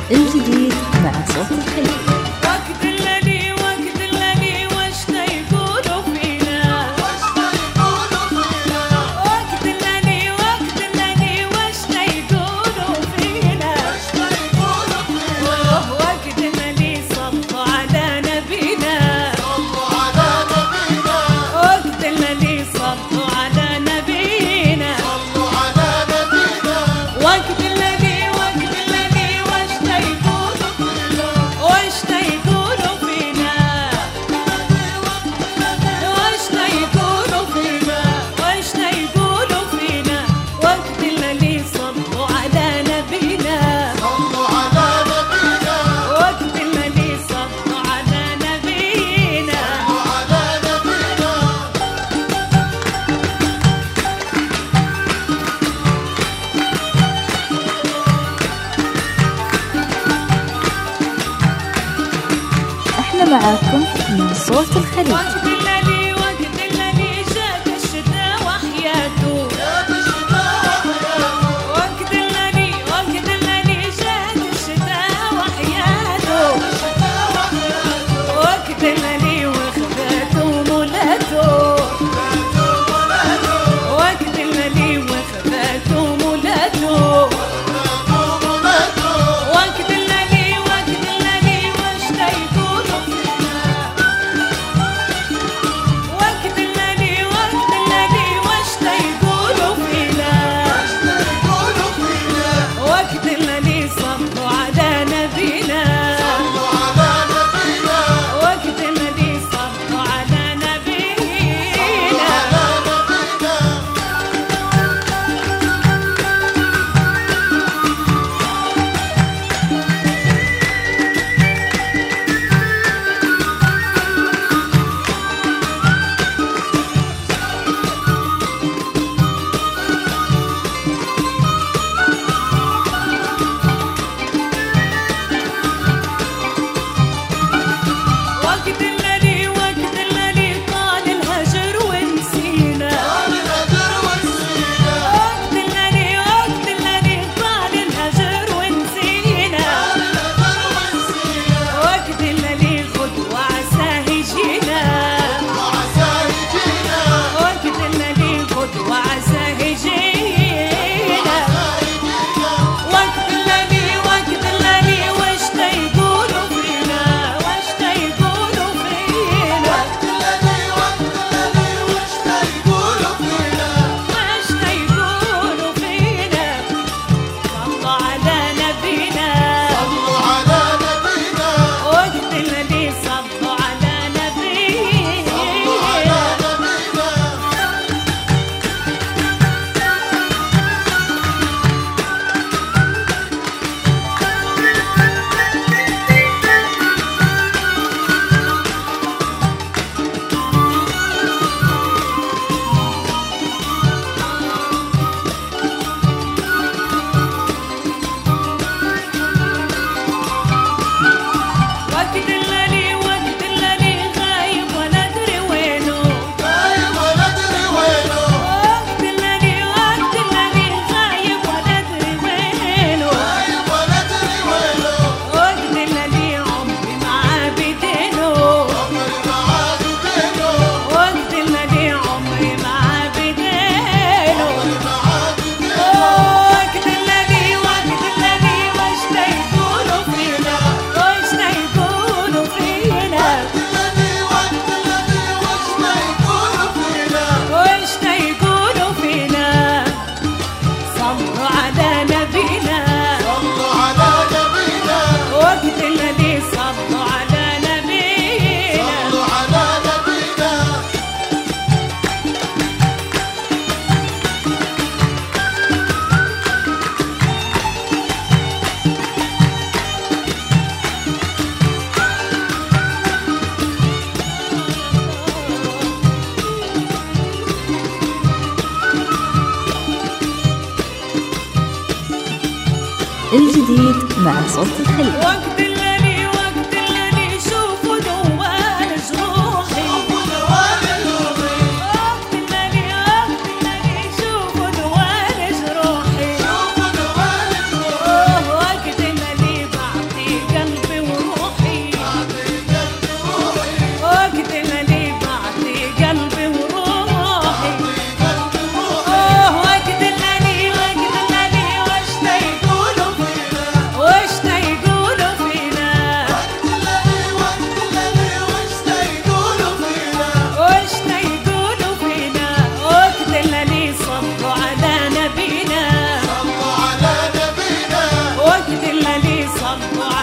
الجديد مع صوت الخليج. وقت الليلي وقت الليلي واشتا يقولوا فينا، وقت الليلي وقت الليلي واشتا يقولوا فينا، وقت الليلي صلوا على نبينا، وقت الليلي صلوا على نبينا، وقت الليلي وقت الليلي واشتا يقولوا فينا، واشتا يقولوا فينا، واشتا يقولوا فينا، وقت الليلي صلوا على نبينا، وقت الليلي صلوا على نبينا. احنا معاكم من صوت الخليج. وقت الليلي جاك الشتاء وحياته، وقت الليلي جاك الشتاء وحياته، وقت الليلي وخفاته ومولاته، وقت الليلي وخفاته ومولاته، وقت الليلي واشتا يقولوا فينا، وقت الليلي واشتا يقولوا فينا، وقت الليلي صلوا على نبينا، وقت الليلي صلوا على نبينا. وقت الليلي طال الهجر ونسينا، وقت الليلي طال الهجر ونسينا، وقت الليلي غدوة عساه يجينا، وقت الليلي غدوة عساه يجينا، وقت الليلي واشتا يقولوا فينا، واشتا يقولوا فينا، واشتا يقولوا فينا، صلوا على نبينا، وقت الليلي صلوا على نبينا. وقت الليلي غايب ولا أدري وينه، وقت الليلي غايب ولا أدري وينه، وقت الليلي عمري معاه بدينه، وقت الليلي عمري معاه بدينه، وقت الليلي واشتا يقولوا فينا، واشتا يقولوا فينا، واشتا يقولوا فينا، صلوا على نبينا، وقت الليلي صلوا على نبينا. الجديد مع صوت الخليج. وقت الليلي شوفوا دوال جروحي، وقت الليلي شوفوا دوال جروحي، وقت الليلي بعد صلوا